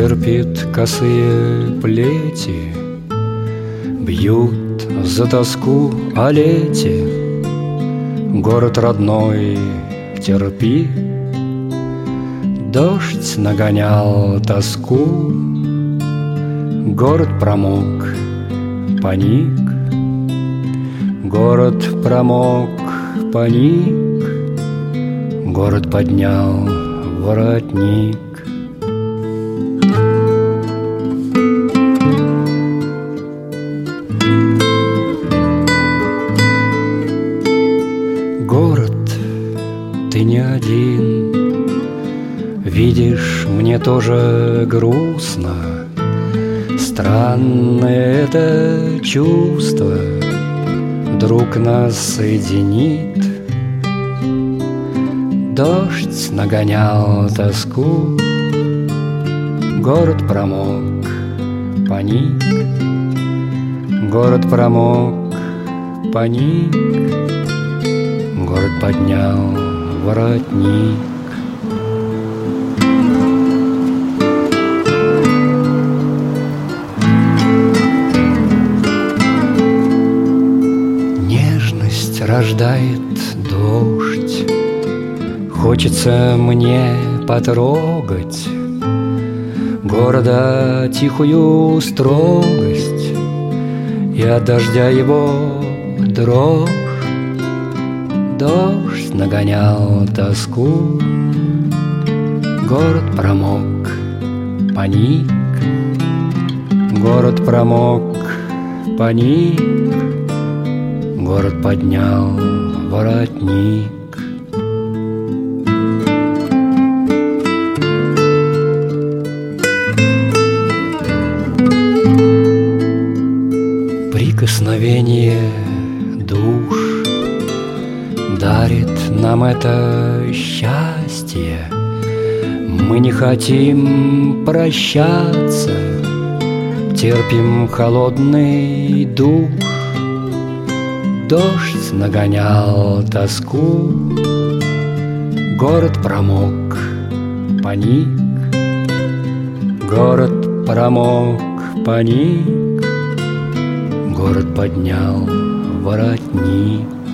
терпит косые плети, бьют за тоску о лете. Город родной, терпи. Дождь нагонял тоску, город промок, паник. Город промок, паник. Город поднял воротник. Город, ты не один. Видишь, мне тоже грустно. Странное это чувство вдруг нас соединит. Дождь нагонял тоску, город промок, паник. Город промок, паник. Город поднял воротник. Нежность рождает дождь. Хочется мне потрогать города тихую строгость и от дождя его дрожь. Дождь нагонял тоску, город промок, паник. Город промок, паник. Город поднял воротник. Прикосновение душ дарит нам это счастье. Мы не хотим прощаться, терпим холодный душ. Дождь нагонял тоску, город промок, паник. Город промок, паник. Город поднял воротник.